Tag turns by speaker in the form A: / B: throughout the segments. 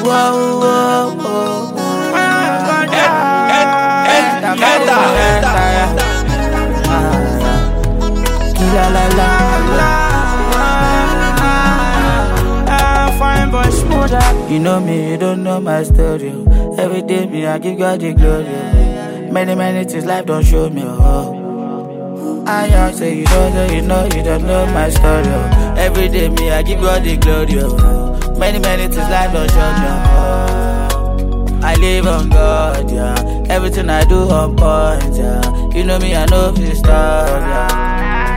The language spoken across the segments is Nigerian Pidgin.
A: Fine boy smoother. You know me, you don't know my story. Every day me, I give God the glory. Many things life don't show me. I say you don't know my story. Every day me, I give God the glory. Many things life don't show me. I live on God, yeah. Everything I do on point, yeah. You know me, I know this stuff, yeah.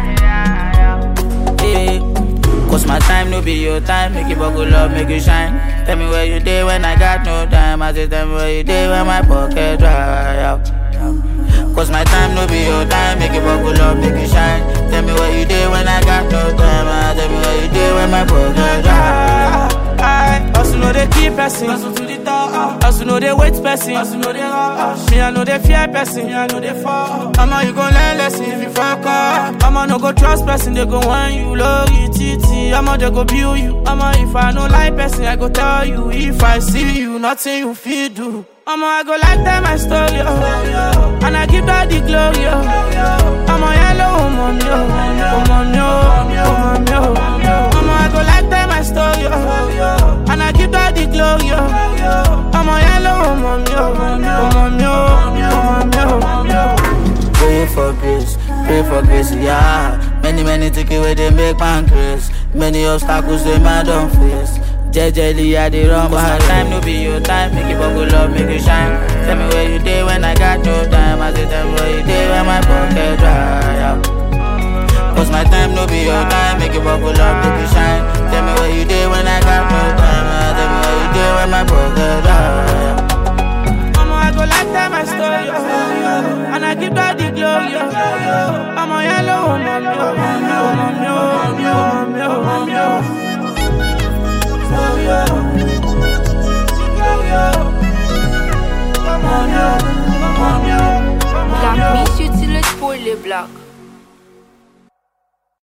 A: Cause my time no be your time. Make it buckle up, make it shine. Tell me where you day when I got no time. I say tell me where you day when my pocket dry out. Cause my time no be your time. Make it buckle up, make it shine. Tell me where you day when I got no time. I tell me where you day when my pocket dry. I also know they keep pressing. Also know they wait person. Also know they rush. Me I know they fear person. Me I know they fall. Mama you gon' learn lesson if you fuck up. Mama no go trust person. They go want you low it. Mama they go build you. Mama if I no like person I go tell you. If I see you nothing you feel do. Mama I go like tell my story and I give God the glory. Mama yellow mommy Mama I go like tell my story and I give God the glory. Mama yellow mommy Pray for grace, yeah. Many take away they make man grace. Many obstacles they man don't face. Jejely I dey run my time no be your time. Make it buckle up, make it shine. Tell me where you day when I got no time. I say tell me where you day when my pocket dry out. Cause my time no be your time. Make it buckle up, make it shine. Tell me where you day when I got no time. Tell me where you day when my pocket dry out. Mama I go like tell my story and I give God the glory. Mama yellow
B: La mise utile pour les blagues.